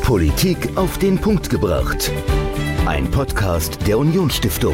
Politik auf den Punkt gebracht. Ein Podcast der Unionsstiftung.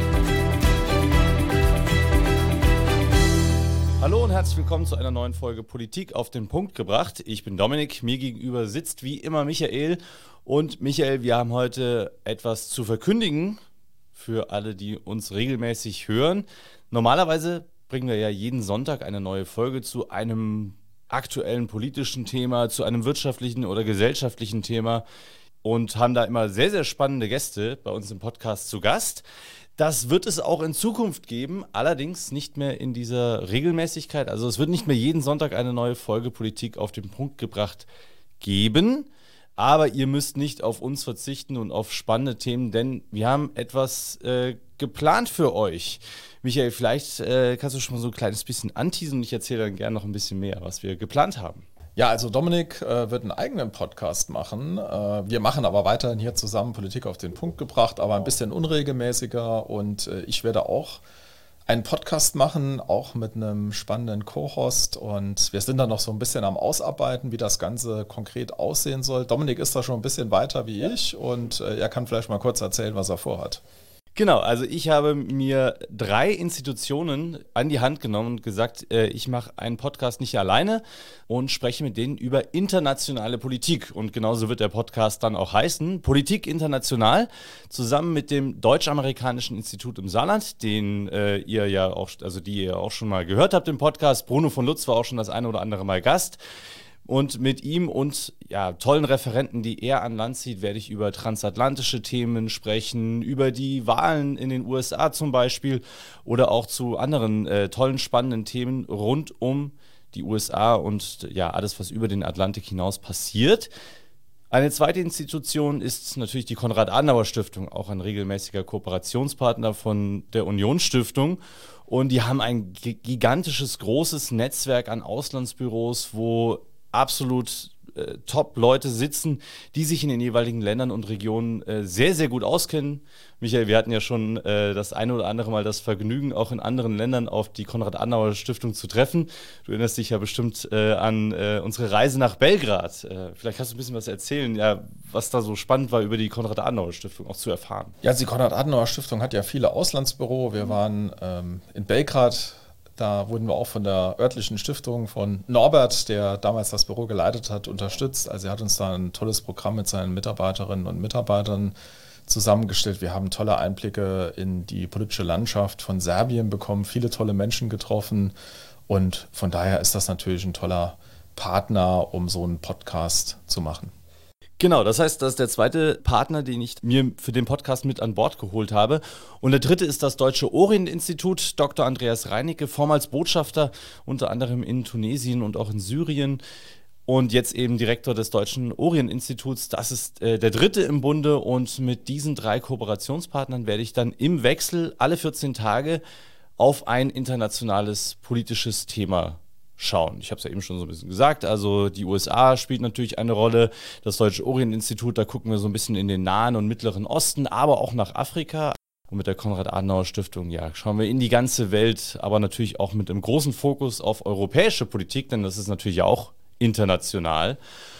Hallo und herzlich willkommen zu einer neuen Folge Politik auf den Punkt gebracht. Ich bin Dominik, mir gegenüber sitzt wie immer Michael. Und Michael, wir haben heute etwas zu verkündigen für alle, die uns regelmäßig hören. Normalerweise bringen wir ja jeden Sonntag eine neue Folge zu einem aktuellen politischen Thema, zu einem wirtschaftlichen oder gesellschaftlichen Thema und haben da immer sehr, sehr spannende Gäste bei uns im Podcast zu Gast. Das wird es auch in Zukunft geben, allerdings nicht mehr in dieser Regelmäßigkeit. Also es wird nicht mehr jeden Sonntag eine neue Folge Politik auf den Punkt gebracht geben. Aber ihr müsst nicht auf uns verzichten und auf spannende Themen, denn wir haben etwas geplant für euch. Michael, vielleicht kannst du schon mal so ein kleines bisschen anteasen und ich erzähle dann gerne noch ein bisschen mehr, was wir geplant haben. Ja, also Dominik wird einen eigenen Podcast machen. Wir machen aber weiterhin hier zusammen Politik auf den Punkt gebracht, aber ein bisschen unregelmäßiger und ich werde auch einen Podcast machen, auch mit einem spannenden Co-Host und wir sind da noch so ein bisschen am Ausarbeiten, wie das Ganze konkret aussehen soll. Dominik ist da schon ein bisschen weiter wie ich und er kann vielleicht mal kurz erzählen, was er vorhat. Genau, also ich habe mir 3 Institutionen an die Hand genommen und gesagt, ich mache einen Podcast nicht alleine und spreche mit denen über internationale Politik. Und genauso wird der Podcast dann auch heißen, Politik international, zusammen mit dem Deutsch-Amerikanischen Institut im Saarland, den ihr ja auch, also die ihr auch schon mal gehört habt im Podcast. Bruno von Lutz war auch schon das eine oder andere Mal Gast. Und mit ihm und ja, tollen Referenten, die er an Land zieht, werde ich über transatlantische Themen sprechen, über die Wahlen in den USA zum Beispiel oder auch zu anderen tollen, spannenden Themen rund um die USA und ja, alles, was über den Atlantik hinaus passiert. Eine zweite Institution ist natürlich die Konrad-Adenauer-Stiftung, auch ein regelmäßiger Kooperationspartner von der Unionsstiftung. Und die haben ein gigantisches, großes Netzwerk an Auslandsbüros, wo absolut Top-Leute sitzen, die sich in den jeweiligen Ländern und Regionen sehr, sehr gut auskennen. Michael, wir hatten ja schon das eine oder andere Mal das Vergnügen, auch in anderen Ländern auf die Konrad-Adenauer-Stiftung zu treffen. Du erinnerst dich ja bestimmt an unsere Reise nach Belgrad. Vielleicht kannst du ein bisschen was erzählen, ja, was da so spannend war, über die Konrad-Adenauer-Stiftung auch zu erfahren. Ja, die Konrad-Adenauer-Stiftung hat ja viele Auslandsbüros. Wir waren in Belgrad. Da wurden wir auch von der örtlichen Stiftung von Norbert, der damals das Büro geleitet hat, unterstützt. Also er hat uns da ein tolles Programm mit seinen Mitarbeiterinnen und Mitarbeitern zusammengestellt. Wir haben tolle Einblicke in die politische Landschaft von Serbien bekommen, viele tolle Menschen getroffen. Und von daher ist das natürlich ein toller Partner, um so einen Podcast zu machen. Genau, das heißt, das ist der zweite Partner, den ich mir für den Podcast mit an Bord geholt habe. Und der dritte ist das Deutsche Orient-Institut, Dr. Andreas Reinicke, vormals Botschafter unter anderem in Tunesien und auch in Syrien und jetzt eben Direktor des Deutschen Orient-Instituts. Das ist der dritte im Bunde und mit diesen 3 Kooperationspartnern werde ich dann im Wechsel alle 14 Tage auf ein internationales politisches Thema schauen. Ich habe es ja eben schon so ein bisschen gesagt, also die USA spielt natürlich eine Rolle, das Deutsche Orient-Institut, da gucken wir so ein bisschen in den Nahen und Mittleren Osten, aber auch nach Afrika. Und mit der Konrad-Adenauer-Stiftung, ja, schauen wir in die ganze Welt, aber natürlich auch mit einem großen Fokus auf europäische Politik, denn das ist natürlich auch international.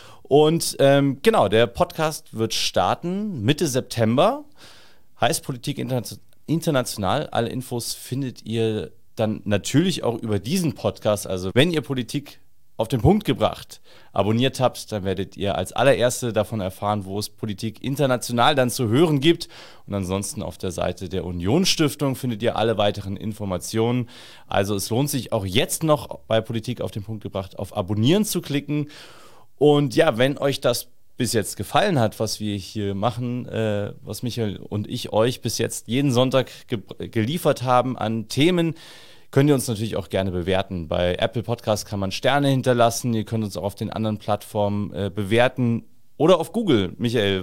Und genau, der Podcast wird starten Mitte September, heißt Politik international. Alle Infos findet ihr dann natürlich auch über diesen Podcast. Also wenn ihr Politik auf den Punkt gebracht abonniert habt, dann werdet ihr als allererste davon erfahren, wo es Politik international dann zu hören gibt. Und ansonsten auf der Seite der Unionsstiftung findet ihr alle weiteren Informationen. Also es lohnt sich auch jetzt noch bei Politik auf den Punkt gebracht auf Abonnieren zu klicken. Und ja, wenn euch das bis jetzt gefallen hat, was wir hier machen, was Michael und ich euch bis jetzt jeden Sonntag geliefert haben an Themen, könnt ihr uns natürlich auch gerne bewerten. Bei Apple Podcast kann man Sterne hinterlassen, ihr könnt uns auch auf den anderen Plattformen bewerten oder auf Google. Michael,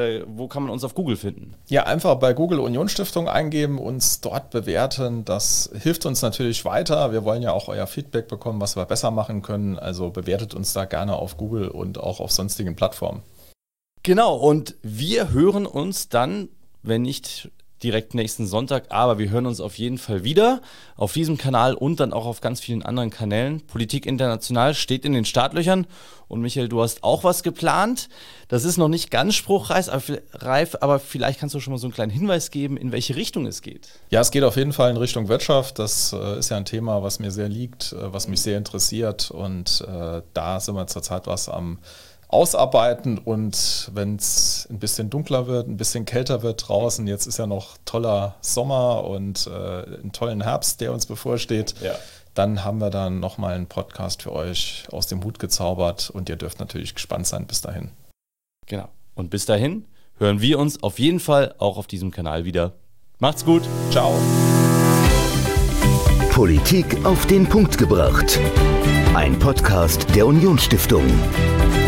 wo kann man uns auf Google finden? Ja, einfach bei Google Unionsstiftung eingeben, uns dort bewerten. Das hilft uns natürlich weiter. Wir wollen ja auch euer Feedback bekommen, was wir besser machen können. Also bewertet uns da gerne auf Google und auch auf sonstigen Plattformen. Genau, und wir hören uns dann, wenn nicht direkt nächsten Sonntag, aber wir hören uns auf jeden Fall wieder auf diesem Kanal und dann auch auf ganz vielen anderen Kanälen. Politik International steht in den Startlöchern und Michael, du hast auch was geplant. Das ist noch nicht ganz spruchreif, aber vielleicht kannst du schon mal so einen kleinen Hinweis geben, in welche Richtung es geht. Ja, es geht auf jeden Fall in Richtung Wirtschaft. Das ist ja ein Thema, was mir sehr liegt, was mich sehr interessiert und da sind wir zurzeit was am Ausarbeiten und wenn es ein bisschen dunkler wird, ein bisschen kälter wird draußen, jetzt ist ja noch toller Sommer und einen tollen Herbst, der uns bevorsteht, dann haben wir dann nochmal einen Podcast für euch aus dem Hut gezaubert und ihr dürft natürlich gespannt sein bis dahin. Genau. Und bis dahin hören wir uns auf jeden Fall auch auf diesem Kanal wieder. Macht's gut. Ciao. Politik auf den Punkt gebracht. Ein Podcast der Unionsstiftung.